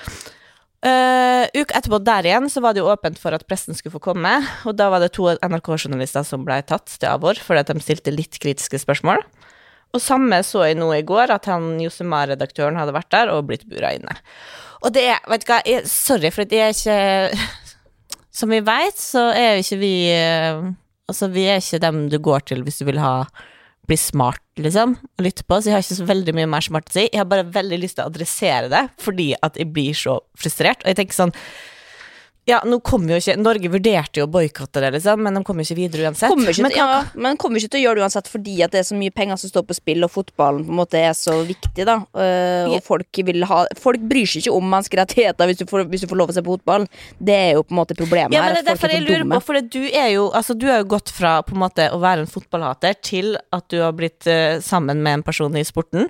[SPEAKER 3] Uka etterpå der igjen, så var det jo åpent for at pressen skulle få komme, og da var det 2 NRK-journalister som ble tatt til avhør, fordi at de stilte litt kritiske spørsmål. Og samme så jeg nå i går, at han Josimar-redaktøren hadde vært der og blitt buret inne. Og det vet du hva, sorry, for det ikke, som vi vet, så ikke vi... Altså, vi ikke dem du går til hvis du vil bli smart, liksom, og lytte på, så jeg har ikke så veldig mye mer smart å si. Jeg har bare veldig lyst til å adressere det, fordi at jeg blir så frustrert, og jeg tenker sånn, ja, nå kommer jo ikke, Norge vurderte jo å boykotte det, liksom, men de kommer jo ikke videre uansett.
[SPEAKER 2] Men kommer ikke til å gjøre det uansett, fordi at det så mye penger som står på spill, og fotballen på en måte så viktig, da. Og folk bryr seg ikke om menneskerettigheter hvis du får lov å se på fotball. Det jo på en måte problemet her.
[SPEAKER 3] Ja, men det derfor jeg lurer på, for du jo, altså, du har jo gått fra på en måte å være en fotballhater til at du har blitt sammen med en person i sporten.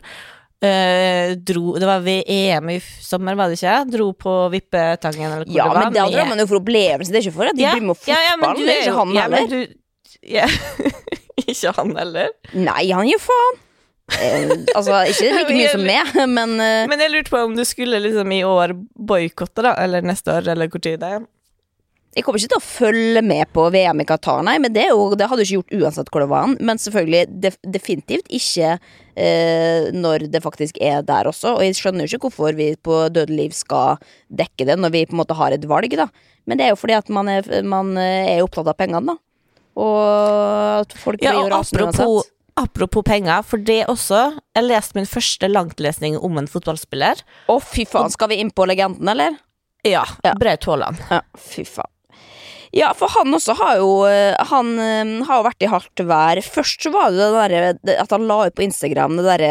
[SPEAKER 3] Det var ved EM i sommer, var det ikke? Dro på Vippetangen eller hvor det var.
[SPEAKER 2] Ja, men da drar man jo for opplevelsen. Det ikke for at de blir med fotball. Det ikke han heller.
[SPEAKER 3] Ikke han heller.
[SPEAKER 2] Nei, han gjør faen. Altså, ikke like mye som meg, men
[SPEAKER 3] jeg lurte på om du skulle liksom i år boykotte da, eller neste år, eller hvor tid det
[SPEAKER 2] Jeg kommer ikke til å følge med på VM i Qatar, nei, men det hadde du ikke gjort uansett hvor det var. Men selvfølgelig, definitivt ikke når det faktisk der også. Og jeg skjønner jo ikke hvorfor vi på Dødelig Liv skal dekke det når vi på en måte har et valg, da. Men det jo fordi at man opptatt av pengene, da. Og at folk blir jo rasende uansett.
[SPEAKER 3] Apropos penger, for det også, jeg leste min første langtlesning om en fotballspiller.
[SPEAKER 2] Fy faen, skal vi inn på legenden, eller?
[SPEAKER 3] Ja. Braut Haaland.
[SPEAKER 2] Ja, fy faen. Ja, for han også har jo vært i hardt vær. Først så var det der at han la ut på Instagram det der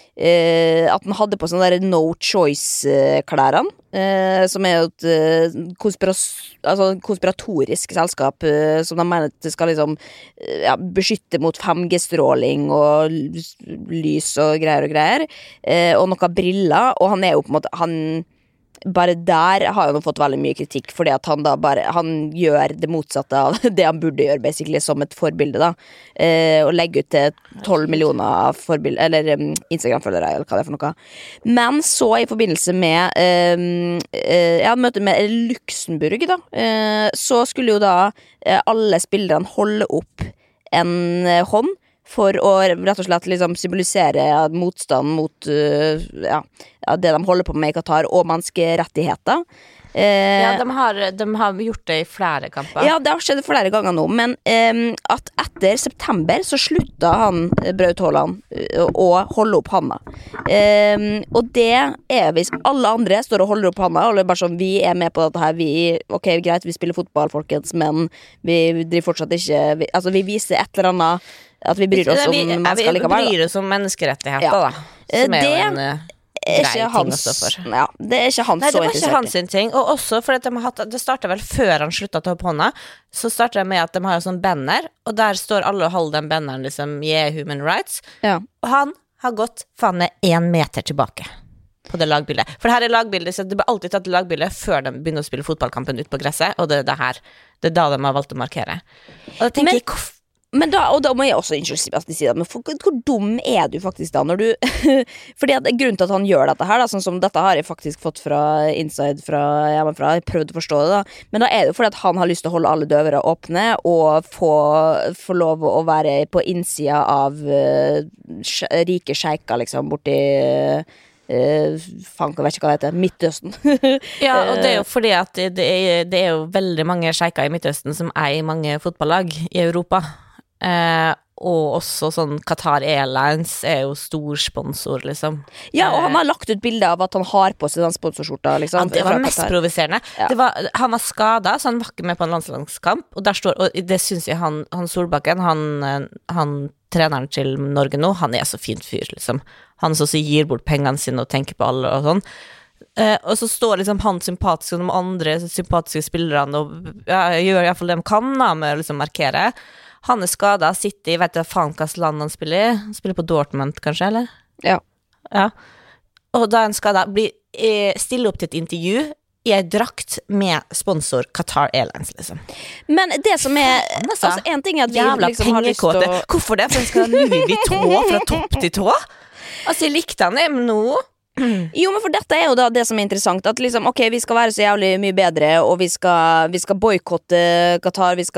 [SPEAKER 2] at han hadde på sånne der no choice-klærene, som jo et konspiratorisk selskap som de mener skal liksom beskytte mot 5G-stråling og lys og greier, og noen briller, og han jo på en måte bare der har han fått veldig mye kritikk fordi at han gjør det motsatte av det han burde gjøre basically som et forbilde da, og legge ut til 12 millioner forbilder eller Instagram-følgere eller hva det for noe. Men så i forbindelse med jeg hadde møte med Luxemburg da, så skulle jo da alle spillerne holde opp en hånd for å rett og slett liksom symbolisere motstand mot det de holder på med i Qatar og menneskerettigheter.
[SPEAKER 3] De har gjort det i flere kamper.
[SPEAKER 2] Ja, det har skjedd flere ganger nå, men at etter september så slutta han Braut Haaland å holde opp handa. Og det hvis alle andre står og holder opp handa, og bare sånn, vi med på dette her, ok, greit, vi spiller fotball, folkens, men vi driver fortsatt ikke, vi viser et eller annet at vi bryr oss om mennesker likevel.
[SPEAKER 3] Vi bryr oss om menneskerettigheter, da. Som jo en grei ting å stå for.
[SPEAKER 2] Ja, det ikke han så interessert i.
[SPEAKER 3] Det var ikke hans ting. Og også fordi det startet vel før han sluttet å ta opp hånda, så startet det med at de har en sånn banner, og der står alle og holder den banneren liksom, yeah, human rights. Ja. Og han har gått faen med 1 meter tilbake på det lagbildet. For her lagbildet, så det blir alltid tatt lagbildet før de begynner å spille fotballkampen ut på gresset, og det da de har valgt å markere. Og da tenker jeg,
[SPEAKER 2] men da må jeg også si det, men hvor dum du faktisk da når du fordi at grunnen til at han gjør dette her da, sånn som dette har jeg faktisk fått fra inside jeg prøvd å forstå det da, men da det jo fordi at han har lyst til å holde alle dører åpne og få lov å være på innsida av rike sjeiker liksom borti faen, jeg vet ikke hva det heter, Midtøsten.
[SPEAKER 3] Ja, og det jo fordi at det jo veldig mange sjeiker i Midtøsten som i mange fotballag i Europa. og også sånn Qatar Airlines jo stor sponsor, liksom.
[SPEAKER 2] Ja, og han har lagt ut bilder av at han har på seg den sponsorskjorta, liksom.
[SPEAKER 3] Ja, det var mest provoserende.
[SPEAKER 2] Ja.
[SPEAKER 3] Han var skadet, så han var ikke med på en landslagskamp, og der står, og det synes jeg han Solbakken, han treneren til Norge nå, han så fint fyr, liksom. Han så gir bort pengene sine og tenker på alle og sånn. Og så står liksom han sympatisk og de andre sympatiske spillerne og gjør i hvert fall det de kan da, med å liksom markere. Han skadet, sitter i, vet du faen hva land han spiller i? Han spiller på Dortmund, kanskje, eller?
[SPEAKER 2] Ja.
[SPEAKER 3] Og da han skadet, stiller opp til et intervju i en drakt med sponsor Qatar Airlines, liksom.
[SPEAKER 2] Men det som altså, en ting at vi
[SPEAKER 3] jævla
[SPEAKER 2] liksom har lyst til å...
[SPEAKER 3] Hvorfor det? For han skal ha Louis Vuitton fra topp til tå? Altså, jeg likte han men nå...
[SPEAKER 2] Jo, men for dette jo da det som interessant. At liksom, ok, vi skal være så jævlig mye bedre, og vi skal boykotte Qatar, vi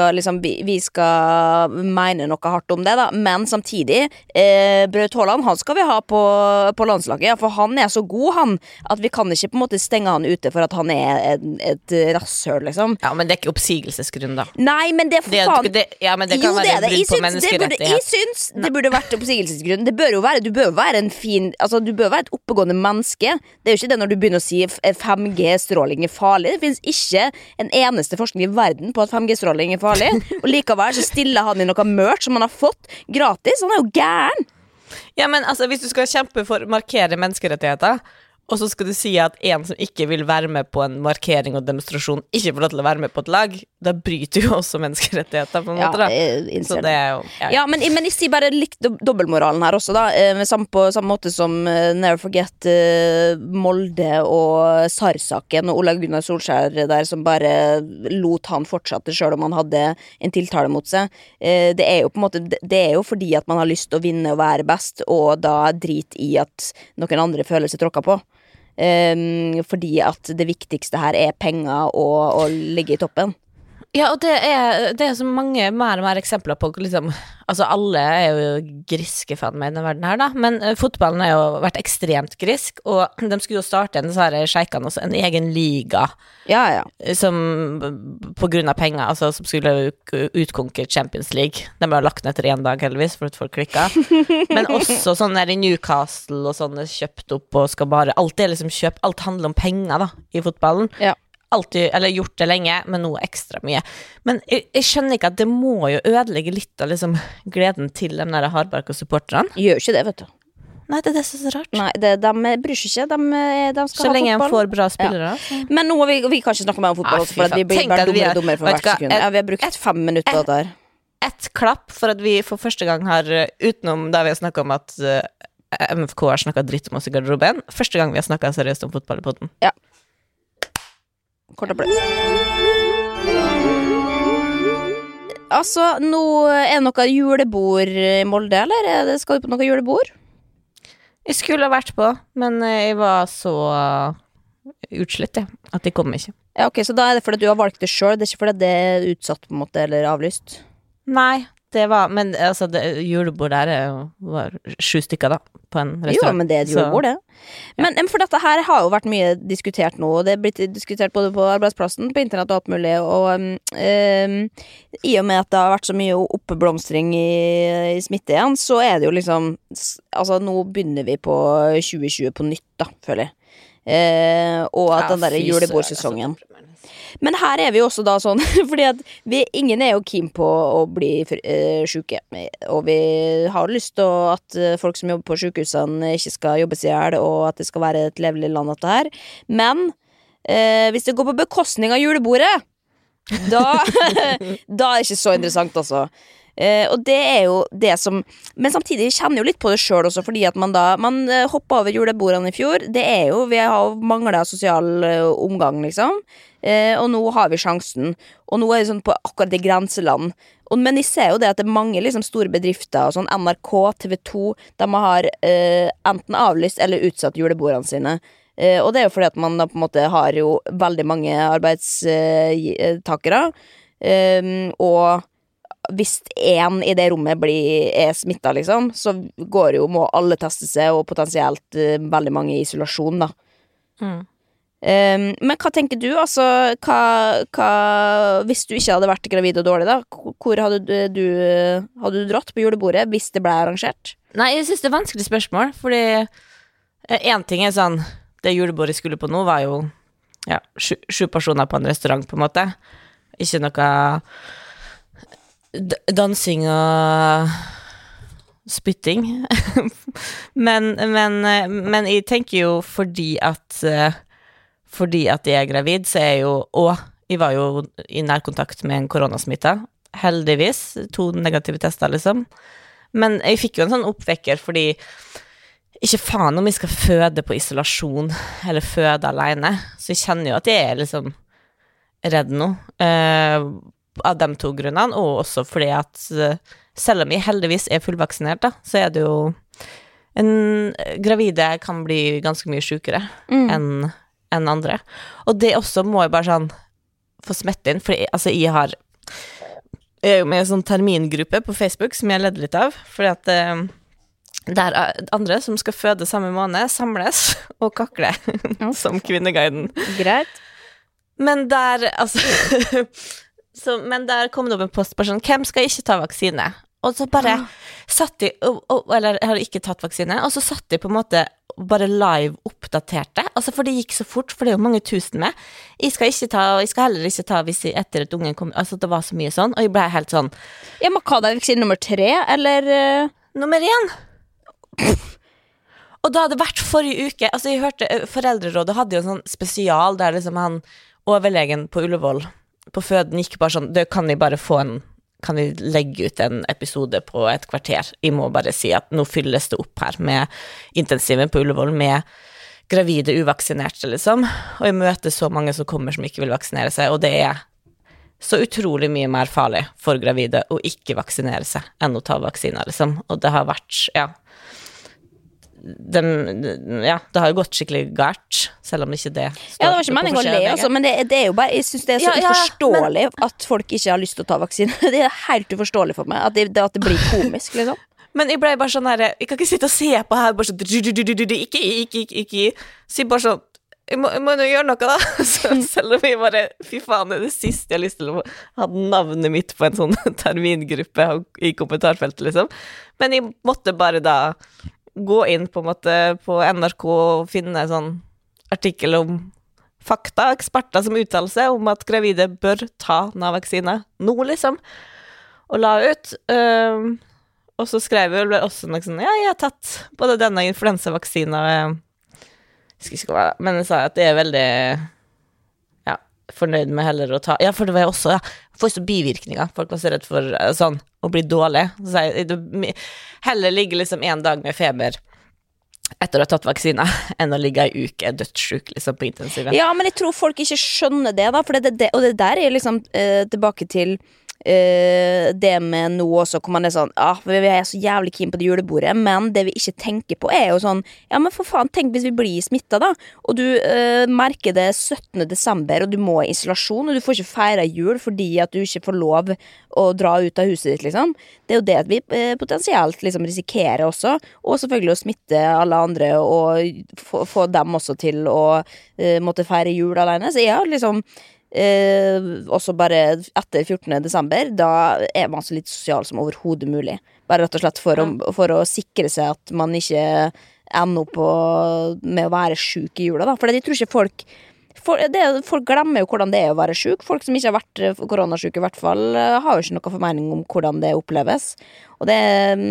[SPEAKER 2] skal mene noe hardt om det da. Men samtidig Braut Haaland, han skal vi ha på landslaget, ja, for han så god han, at vi kan ikke på en måte stenge han ute for at han et rasshøl, liksom.
[SPEAKER 3] Ja, men det ikke oppsigelsesgrunn da.
[SPEAKER 2] Nei, men det for faen
[SPEAKER 3] ja, men det kan være brudd på menneskerettighet.
[SPEAKER 2] Jeg synes det burde vært oppsigelsesgrunn. Det bør jo være, du bør jo være en fin, altså du bør være et oppegående menneske. Det jo ikke det når du begynner å si 5G-stråling farlig. Det finnes ikke en eneste forskning i verden på at 5G-stråling farlig. Og likevel så stiller han i noe merch som han har fått gratis. Han jo gæren.
[SPEAKER 3] Ja, men altså, hvis du skal kjempe for å markere menneskerettigheter, og så skal du si at en som ikke vil være med på en markering og demonstrasjon ikke får lov til å være med på et lag, da bryter jo også menneskerettigheter på en måte da. Så det jo
[SPEAKER 2] ja, men jeg sier bare litt dobbeltmoralen her også da, på samme måte som Never Forget Molde og SAR-saken og Ole Gunnar Solskjær der som bare lot han fortsette selv om han hadde en tiltale mot seg. Det jo på en måte, det jo fordi at man har lyst til å vinne og være best, og da drit i at noen andre føler seg tråkket på. Fordi at det viktigste her penger og ligge i toppen.
[SPEAKER 3] Ja, og det så mange mer og mer eksempler på liksom, altså alle jo griske fan med i denne verden her da, men fotballen har jo vært ekstremt grisk, og de skulle jo starte disse her sjeikene også, en egen liga som på grunn av penger, altså som skulle utkonkurrere Champions League. De ble lagt ned etter 1 dag heldigvis for at folk klikket, men også sånn der i Newcastle og sånn kjøpt opp og skal bare, alt liksom kjøpt, alt handler om penger da i fotballen. Ja. Alltid, eller gjort det lenge, men nå ekstra mye. Men jeg skjønner ikke at det må jo ødelegge litt av liksom gleden til de der hardbarka supporterne.
[SPEAKER 2] Gjør ikke det, vet du.
[SPEAKER 3] Nei, det så rart.
[SPEAKER 2] Nei, de bryr seg ikke. De skal
[SPEAKER 3] så
[SPEAKER 2] ha
[SPEAKER 3] lenge
[SPEAKER 2] fotball.
[SPEAKER 3] De får bra spillere.
[SPEAKER 2] Ja. Men nå vi kan ikke snakke mer om fotball også, for vi blir bare dummere og dummere for hvert sekund. Ja, vi har brukt 5 minutter på dette her. Et
[SPEAKER 3] klapp for at vi for første gang har, utenom da vi har snakket om at MFK har snakket dritt om oss i garderoben, første gang vi har snakket seriøst om fotball i podden.
[SPEAKER 2] Ja. Kort applaus. Altså, nå det noe julebord i Molde, eller skal du på noe julebord?
[SPEAKER 3] Jeg skulle ha vært på, men jeg var så utslitt, at jeg kom ikke.
[SPEAKER 2] Ja, ok, så da det fordi du har valgt det selv, det ikke fordi det utsatt på en måte, eller avlyst?
[SPEAKER 3] Nei, det var, men altså, julebord der var 7 stykker da, på en restaurant.
[SPEAKER 2] Jo, men det et julebord, det. Men for dette her har jo vært mye diskutert nå, og det blitt diskutert både på arbeidsplassen, på internett og alt mulig, og i og med at det har vært så mye oppeblomstring i smitte igjen, så det jo liksom, altså nå begynner vi på 2020 på nytt da, føler jeg. Og at den der julebordsesongen. Men her vi jo også da sånn, fordi at ingen jo keen på å bli syke, og vi har lyst til at folk som jobber på sykehusene ikke skal jobbe seg ihjel, og at det skal være et levelig land dette her. Men hvis det går på bekostning av julebordet, da det ikke så interessant altså. Og det jo det som, men samtidig kjenner jo litt på det selv også, fordi at man hoppet over julebordene i fjor. Det jo, vi har manglet sosial omgang liksom, og nå har vi sjansen, og nå det sånn på akkurat i grenseland. Men jeg ser jo det at det mange liksom store bedrifter og sånn, NRK, TV 2, de har enten avlyst eller utsatt julebordene sine. Og det jo fordi at man da på en måte har jo veldig mange arbeidstakere, og hvis en i det rommet smittet liksom, så må alle teste seg, og potensielt veldig mange i isolasjon da. Men hva tenker du? Altså, hvis du ikke hadde vært gravid og dårlig, da, hvor hadde du dratt på julebordet hvis det ble arrangert?
[SPEAKER 3] Nei, jeg synes det er vanskelig spørsmål, fordi en ting er sånn, det julebordet skulle på nå var jo 7 personer på en restaurant, på en måte. Ikke noe dansing og spytting. men jeg tenker jo fordi at jeg er gravid, så er jo, og jeg var jo i nærkontakt med en koronasmitta, heldigvis, 2 negative tester liksom, men jeg fikk jo en sånn oppvekker, fordi ikke faen om jeg skal føde på isolasjon, eller føde alene, så jeg kjenner jo at jeg er liksom redd nå, av de 2 grunnene, og også fordi at selv om jeg heldigvis er fullvaksinert da, så er det jo gravide kan bli ganske mye sykere enn andre. Og det også må jeg bare sånn få smette inn, for altså jeg er jo med en sånn termingruppe på Facebook som jeg leder litt av, fordi at der andre som skal føde samme måned samles og kakle som Kvinneguiden.
[SPEAKER 2] Greit.
[SPEAKER 3] Men der, altså men der kom det opp en post på sånn, hvem skal ikke ta vaksine? Og så bare satt de, eller jeg har ikke tatt vaksine, og så satt de på en måte bare live oppdaterte, altså for det gikk så fort, for det er jo mange tusen med. Jeg skal heller ikke ta hvis jeg etter et ungen kom, altså det var så mye sånn, og jeg ble helt sånn.
[SPEAKER 2] Ja, men hva da, vaksine nummer 3, eller?
[SPEAKER 3] Nummer 1. Og da hadde det vært forrige uke, altså jeg hørte Foreldrerådet hadde jo en sånn spesial, der liksom han, overlegen på Ullevål, på føden gikk bare sånn, det kan jeg bare kan vi legge ut en episode på et kvarter? Jeg må bare si at nå fylles det opp her med intensiven på Ullevål med gravide uvaksinerte, liksom. Og jeg møter så mange som kommer som ikke vil vaksinere seg, og det er så utrolig mye mer farlig for gravide å ikke vaksinere seg enn å ta vaksiner, liksom. Og det har vært, det har jo gått skikkelig galt, selv om ikke det står.
[SPEAKER 2] Ja, det var ikke meningen å le, altså, men det er jo bare, jeg synes det er så uforståelig at folk ikke har lyst til å ta vaksine. Det er helt uforståelig for meg, at det blir komisk, liksom.
[SPEAKER 3] Men jeg ble bare sånn her, jeg kan ikke sitte og se på her, bare sånn, ikke, si bare sånn, jeg må jo gjøre noe da, selv om jeg bare, fy faen, det er det siste jeg har lyst til å ha navnet mitt på en sånn termingruppe i kommentarfeltet, liksom. Men jeg måtte bare da gå inn på en måte på NRK og finne en sånn artikkel om fakta, eksperter som uttaler seg om at gravide bør ta vaksine nå, liksom, og la ut, og så skrev jeg også noe sånn, jeg har tatt både denne influensavaksinen, men jeg sa at det er veldig fornøyd med heller å ta, for det var jo også, får så bivirkninger, folk var så redd for sånn, å bli dårlig, så jeg heller ligge liksom 1 dag med feber etter å ha tatt vaksiner, enn å ligge en uke dødssyk liksom på intensiven.
[SPEAKER 2] Ja, men jeg tror folk ikke skjønner det da, for og det der er liksom tilbake til det med nå også, hvor man er sånn, vi er så jævlig keen på det julebordet, men det vi ikke tenker på er jo sånn, men for faen, tenk hvis vi blir smittet da, og du merker det 17. desember, og du må i isolasjon, og du får ikke feire jul fordi at du ikke får lov å dra ut av huset ditt, liksom. Det er jo det at vi potensielt liksom risikerer også, og selvfølgelig å smitte alle andre, og få dem også til å måtte feire jul alene, så jeg har liksom også bare etter 14. desember, da er man så litt sosial som overhodet mulig, bare rett og slett for å sikre seg at man ikke ender opp med å være syk i jula da, for jeg tror ikke folk glemmer jo hvordan det er å være syk. Folk som ikke har vært koronasyke i hvert fall, har jo ikke noe formening om hvordan det oppleves, og det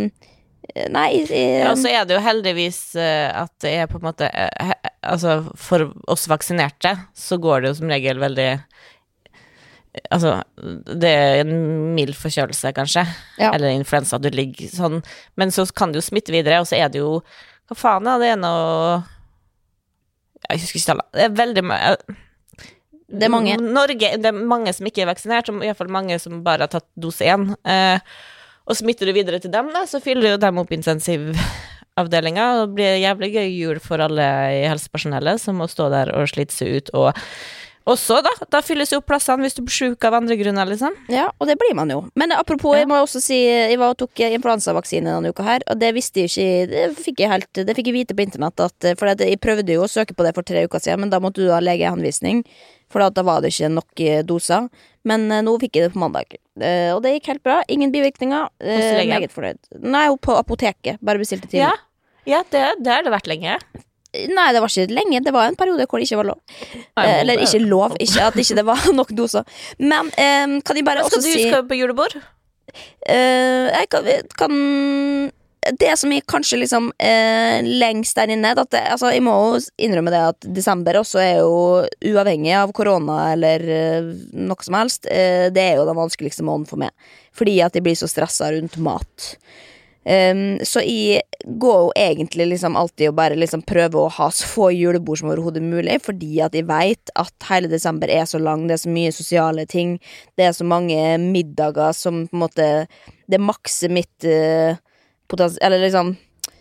[SPEAKER 3] og så er det jo heldigvis at det er på en måte altså for oss vaksinerte så går det jo som regel veldig, altså det er en mild forkjølelse kanskje, eller influensa, du ligger sånn, men så kan det jo smitte videre, og så er det jo, hva faen det er noe, jeg husker ikke alle, det er veldig
[SPEAKER 2] det er mange.
[SPEAKER 3] Norge, det er mange som ikke er vaksinert, i hvert fall mange som bare har tatt dose 1, og smitter du videre til dem da, så fyller jo dem opp intensivavdelingen, og det blir jævlig gøy jul for alle i helsepersonellet som må stå der og slite seg ut, og Og så da fylles jo opp plassene hvis du blir syk av andre grunner, liksom.
[SPEAKER 2] Ja, og det blir man jo. Men apropos, jeg må også si, jeg var og tok influensavaksine denne uka her, og det visste jeg ikke, det fikk jeg vite på internett, for jeg prøvde jo å søke på det for 3 uker siden, men da måtte du ha legeanvisning, for da var det ikke nok doser. Men nå fikk jeg det på mandag, og det gikk helt bra. Ingen bivirkninger, meget fornøyd. Nei, på apoteket, bare bestilte tid.
[SPEAKER 3] Ja, det har det vært lenge.
[SPEAKER 2] Nei, det var ikke lenge. Det var en periode hvor det ikke var lov. Eller ikke lov, ikke at ikke det var nok doser. Men kan jeg bare også si
[SPEAKER 3] Skal du på julebord?
[SPEAKER 2] Jeg kan det som jeg kanskje liksom lengst der inne altså jeg må jo innrømme det at desember også jo uavhengig av korona eller noe som helst, det jo den vanskeligste måneden for meg, fordi at jeg blir så stresset rundt mat. Så jeg går jo egentlig liksom alltid og bare liksom prøver å ha så få julebord som overhodet mulig, fordi at jeg vet at hele desember så lang, det så mye sosiale ting, det så mange middager som på en måte det makser mitt eller liksom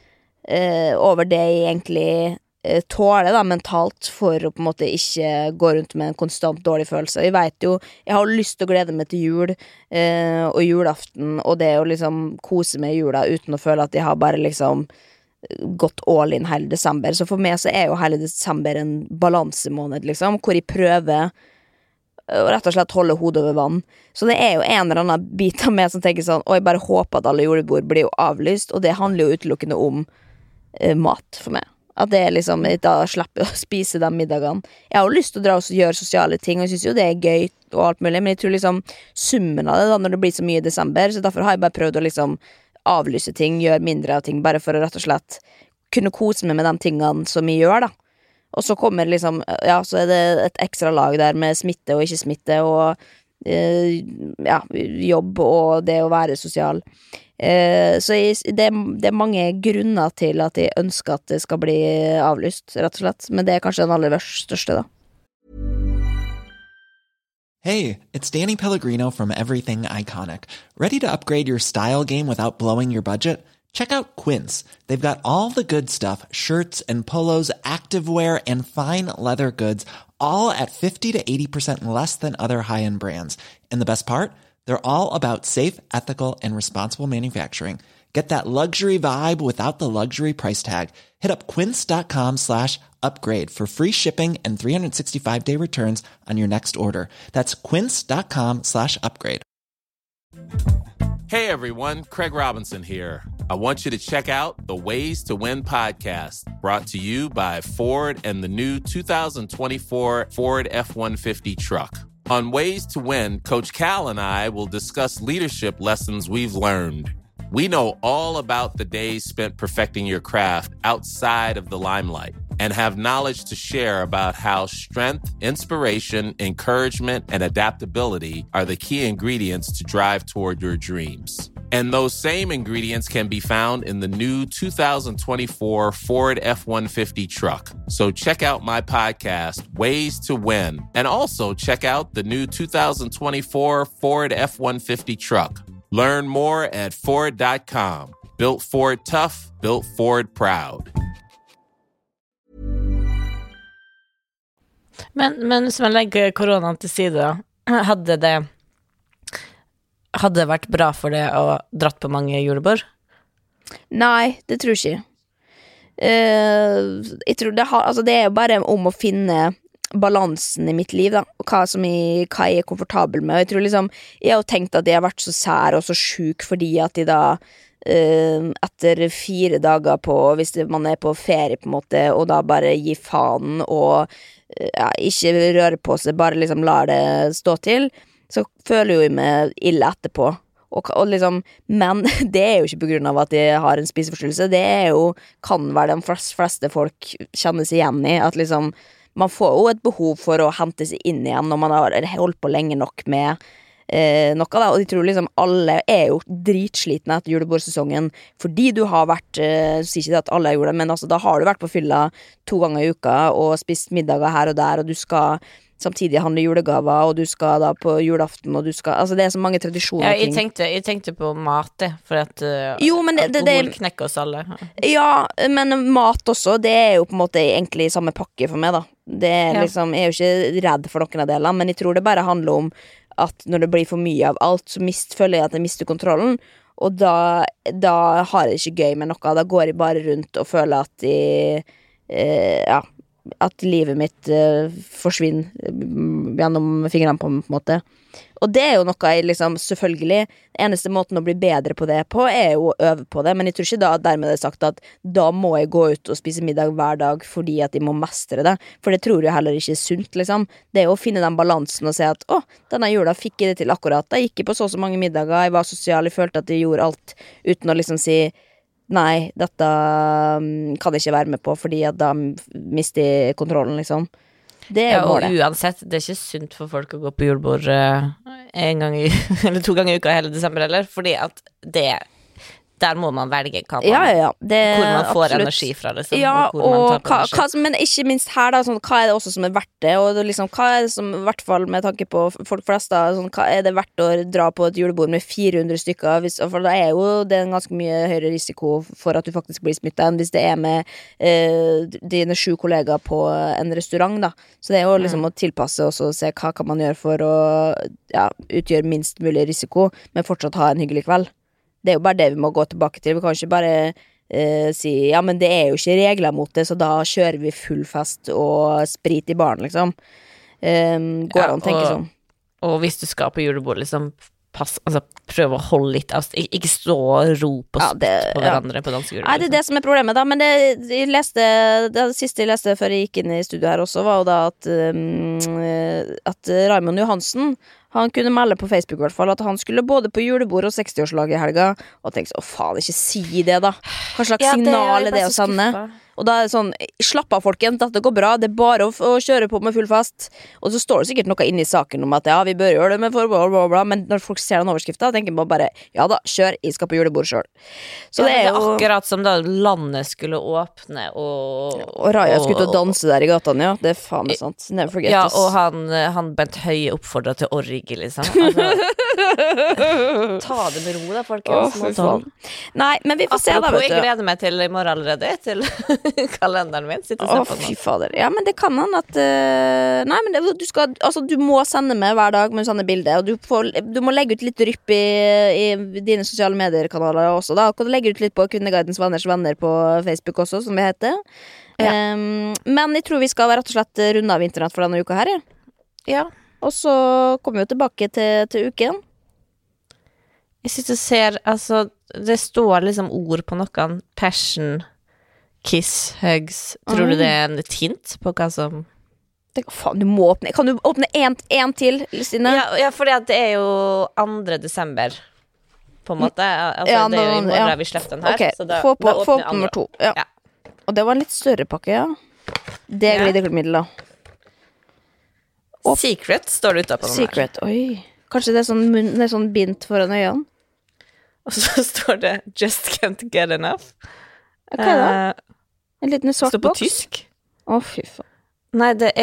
[SPEAKER 2] over det jeg egentlig tåler da mentalt for å på en måte ikke gå rundt med en konstant dårlig følelse. Jeg vet jo, jeg har lyst til å glede meg til jul og julaften og det å liksom kose meg i jula uten å føle at jeg har bare liksom gått all in hele desember. Så for meg så jo hele desember en balansemåned liksom, hvor jeg prøver å rett og slett holde hodet over vann. Så det jo en eller annen bit av meg som tenker sånn, og jeg bare håper at alle julebord blir jo avlyst, og det handler jo utelukkende om mat for meg. At det liksom, da slipper jeg å spise de middagene. Jeg har jo lyst til å dra og gjøre sosiale ting, og jeg synes jo det gøy og alt mulig, men jeg tror liksom summen av det da, når det blir så mye i desember, så derfor har jeg bare prøvd å liksom avlyse ting, gjøre mindre av ting, bare for å rett og slett kunne kose meg med de tingene som jeg gjør da. Og så kommer liksom, ja, så det et ekstra lag der med smitte og ikke smitte, og ja, jobb og det å være sosial. Så det mange grunner til at jeg ønsker at det skal bli avlyst, rett og slett. Men det kanskje den aller største da.
[SPEAKER 9] Hey, it's Danny Pellegrino from Everything Iconic. Ready to upgrade your style game without blowing your budget? Check out Quince. They've got all the good stuff, shirts and polos, activewear and fine leather goods, all at 50 to 80% less than other high-end brands. And the best part? They're all about safe, ethical, and responsible manufacturing. Get that luxury vibe without the luxury price tag. Hit up quince.com/upgrade for free shipping and 365-day returns on your next order. That's quince.com/upgrade.
[SPEAKER 8] Hey everyone, Craig Robinson here. I want you to check out the Ways to Win podcast, brought to you by Ford and the new 2024 Ford F-150 truck. On Ways to Win, Coach Cal and I will discuss leadership lessons we've learned. We know all about the days spent perfecting your craft outside of the limelight and have knowledge to share about how strength, inspiration, encouragement, and adaptability are the key ingredients to drive toward your dreams. And those same ingredients can be found in the new 2024 Ford F-150 truck. So check out my podcast, Ways to Win, and also check out the new 2024 Ford F-150 truck. Learn more at Ford.com. Built Ford tough, built Ford proud.
[SPEAKER 3] Men hvis man legger koronaen til side, hadde det vært bra for det å dratt på mange julebord?
[SPEAKER 2] Nei, det tror jeg ikke. Jeg tror det jo bare om å finne balansen i mitt liv da, og hva jeg komfortabel med, og jeg tror liksom, jeg har jo tenkt at jeg har vært så sær og så syk fordi at jeg da etter 4 dager på, hvis man på ferie på en måte, og da bare gi faen og ja, ikke røre på seg, bare liksom lar det stå til, så føler jeg meg ille etterpå, og liksom, men det jo ikke på grunn av at jeg har en spiseforstyrrelse, det jo, kan være de fleste folk kjenner seg igjen i, at liksom, man får jo et behov for å hente seg inn igjen når man har holdt på lenge nok med noe da, og jeg tror liksom alle jo dritslitne etter julebordsesongen, fordi du har vært, sier ikke det at alle har gjort det, men altså, da har du vært på fylla 2 ganger i uka og spist middager her og der, og du skal samtidig handle julegaver, og du skal da på julaften, og du skal, altså det så mange tradisjoner.
[SPEAKER 3] Ja, jeg tenkte på mat, det, for at
[SPEAKER 2] jo, men
[SPEAKER 3] alkohol knekker oss alle.
[SPEAKER 2] Ja, men mat også, det jo på en måte egentlig samme pakke for meg da. Det liksom, jeg jo ikke redd for noen av delene, men jeg tror det bare handler om at når det blir for mye av alt, så føler jeg at jeg mister kontrollen, og da har jeg ikke gøy med noe, da går jeg bare rundt og føler at at livet mitt forsvinner gjennom fingrene på en måte. Og det jo noe jeg liksom, selvfølgelig, eneste måten å bli bedre på det på, jo å øve på det, men jeg tror ikke da dermed det sagt at da må jeg gå ut og spise middag hver dag fordi at jeg må mestre det, for det tror jeg heller ikke sunt, liksom. Det å finne den balansen og si at, denne jula fikk jeg det til akkurat, jeg gikk på så mange middager, jeg var sosial, jeg følte at jeg gjorde alt uten å liksom si nei, dette kan jeg ikke være med på, fordi at da mister jeg kontrollen, liksom. Det jo målet.
[SPEAKER 3] Og uansett, det ikke sunt for folk å gå på julebord en gang eller 2 ganger i uka hele desember, eller? Fordi at der må man velge hva man, hvor man får absolutt energi fra, liksom, og hvor man tar på energi. Men ikke minst her da, sånn, hva det også som verdt det, og liksom, hva det som, i hvert fall med tanke på folk flest da, sånn, hva det verdt å dra på et julebord med 400 stykker, for da jo det en ganske mye høyere risiko for at du faktisk blir smittet enn hvis det med dine 7 kollegaer på en restaurant da, så det jo liksom å tilpasse og se hva kan man gjøre for å utgjøre minst mulig risiko, men fortsatt ha en hyggelig kveld. Det jo bare det vi må gå tilbake til. Vi kan ikke bare si, ja, men det jo ikke regler mot det, så da kjører vi full fest og sprit i baren, liksom. Går an å tenke sånn. Og hvis du skal på julebord, liksom, prøv å holde litt av, ikke stå og rope og spytte på hverandre på dansegulvet. Nei, det det som problemet da, men det siste jeg leste før jeg gikk inn i studio her også, var jo da at Raymond Johansen, han kunne melde på Facebook i hvert fall at han skulle både på julebord og 60-årslag i helga, og tenkte så, faen, ikke si det da. Hva slags signal det å sende? Og da det sånn, slapp av folkens, dette går bra, det bare å kjøre på med full fast. Og så står det sikkert noe inne i saken om at ja, vi bør gjøre det med forbehold, bla, bla, bla, men når folk ser den overskriften, tenker man bare, ja da, kjør, jeg skal på julebord selv. Så det jo akkurat som da landet skulle åpne, og
[SPEAKER 2] Raja skulle ut og danse der i gatan, ja, det faen meg sant. Never forget
[SPEAKER 3] us. Ja, og han Bent Høie oppfordret til orgi, liksom. Altså, ta det med ro da, folkens.
[SPEAKER 2] Nei, men vi får se da, vet du.
[SPEAKER 3] Jeg gleder meg til i morgen allerede, til kalenderen min, sitter og ser på den.
[SPEAKER 2] Fy fader, ja, men det kan han at nei, men du må sende med hver dag, men sende bilder, og du må legge ut litt rypp i dine sosiale medier-kanaler også da, og du legger ut litt på Kvinneguidens venners venner på Facebook også, som vi heter. Men jeg tror vi skal rett og slett runde av internett for denne uka her,
[SPEAKER 3] ja.
[SPEAKER 2] Og så kommer vi jo tilbake til uken.
[SPEAKER 3] Jeg sitter og ser, altså, det står liksom ord på noen, passion, kiss, hugs. Tror du det en hint på hva som
[SPEAKER 2] faen, du må åpne. Kan du åpne en til, Stine?
[SPEAKER 3] Ja, fordi at det jo 2. desember på en måte, altså, det jo i morgen vi slipper den her,
[SPEAKER 2] okay.
[SPEAKER 3] Så da
[SPEAKER 2] få på
[SPEAKER 3] nummer
[SPEAKER 2] 2 ja. Og det var en litt større pakke, ja. Det glidemiddel da.
[SPEAKER 3] Secret står det utenpå den her.
[SPEAKER 2] Secret, oi. Kanskje det sånn bint foran øynene.
[SPEAKER 3] Og så står det Just can't get enough.
[SPEAKER 2] Hva da? En liten svart boks?
[SPEAKER 3] Står på tysk.
[SPEAKER 2] Fy faen.
[SPEAKER 3] Nei, det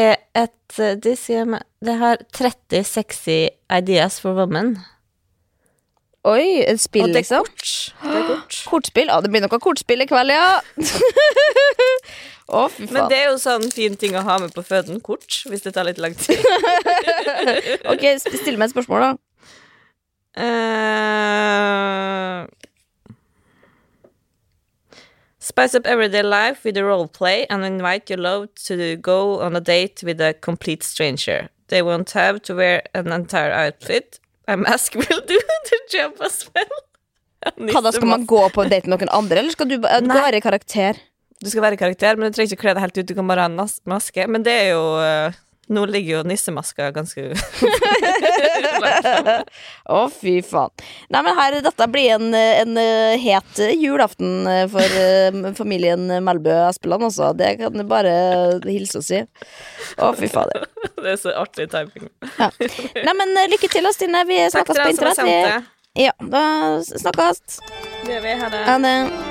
[SPEAKER 3] det har 30 sexy ideas for women.
[SPEAKER 2] Oi, et spill liksom.
[SPEAKER 3] Det kort.
[SPEAKER 2] Kortspill, det blir noe kortspill i kveld, ja. Fy faen.
[SPEAKER 3] Men det jo sånn fin ting å ha med på føden, kort, hvis det tar litt lang tid.
[SPEAKER 2] Ok, still meg et spørsmål da.
[SPEAKER 3] Spice up everyday life with a role play and invite your love to go on a date with a complete stranger. They won't have to wear an entire outfit. A mask will do the job as well.
[SPEAKER 2] Hva da, skal man gå på date med noen andre, eller skal du være karakter?
[SPEAKER 3] Du skal være karakter, men du trenger ikke kle deg helt ut, du kan bare ha en maske. Men det jo nå ligger jo nissemaska ganske
[SPEAKER 2] fy faen. Nei, men dette blir en het julaften for familien Melbø Espeland også. Det kan du bare hilse og si. Fy fader.
[SPEAKER 3] Det så artig typing.
[SPEAKER 2] Ja. Nei, men lykke til, Stine. Vi snakkes på internett. Ja, da snakkes.
[SPEAKER 3] Det vi, ha det.
[SPEAKER 2] Ha det.